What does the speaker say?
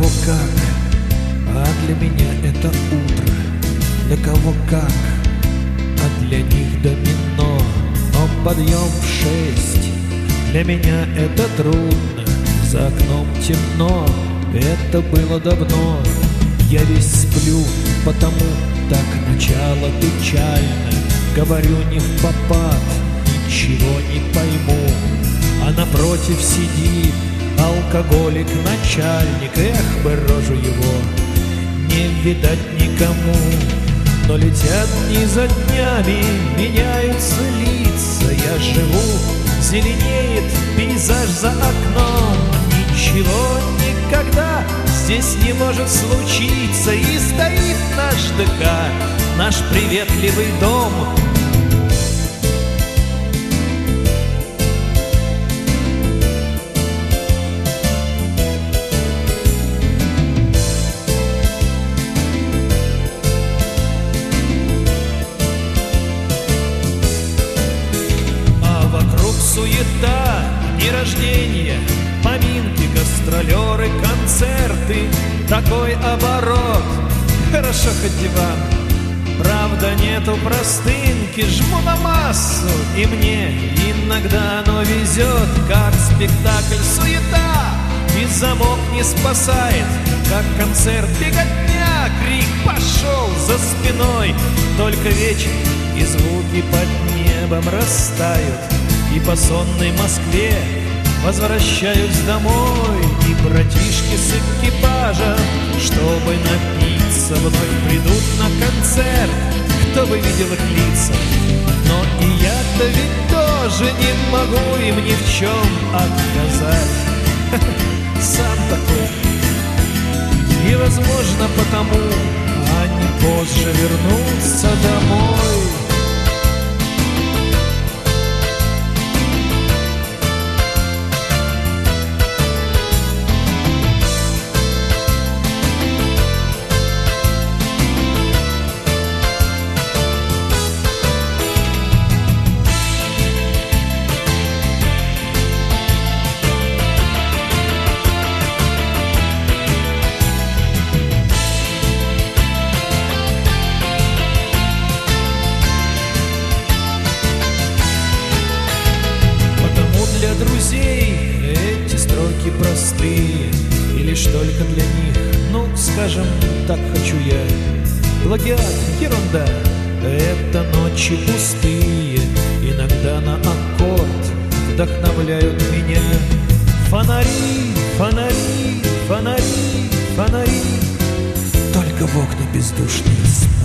кого как, а для меня это утро. Для кого как, а для них домино. Но подъем в 6 для меня это трудно. За окном темно, это было давно. Я весь сплю, потому так начало печально. Говорю не впопад, ничего не пойму. А напротив сидит алкоголик-начальник. Эх бы рожу его не видать никому. Но летят дни за днями, меняются лица. Я живу, зеленеет пейзаж за окном. Ничего никогда здесь не может случиться. И стоит наш ДК, наш приветливый дом. Суета, дни рождения, поминки, гастролеры, концерты. Такой оборот, хорошо хоть диван. Правда нету простынки, жму на массу. И мне иногда оно везет, как спектакль суета. И замок не спасает, как концерт беготня. Крик пошел за спиной, только вечер и звуки под небом растают. И по сонной Москве возвращаюсь домой. И братишки с экипажа, чтобы напиться, вновь придут на концерт. Кто бы видел их лица? Но и я-то ведь тоже не могу им ни в чем отказать. Сам такой. И, возможно, потому они позже вернутся домой. Друзей эти строки простые, и лишь только для них, ну, скажем, так хочу я. Плагиат, ерунда, это ночи пустые, иногда на аккорд вдохновляют меня. Фонари, фонари, фонари, фонари, только в окна бездушные смотрят.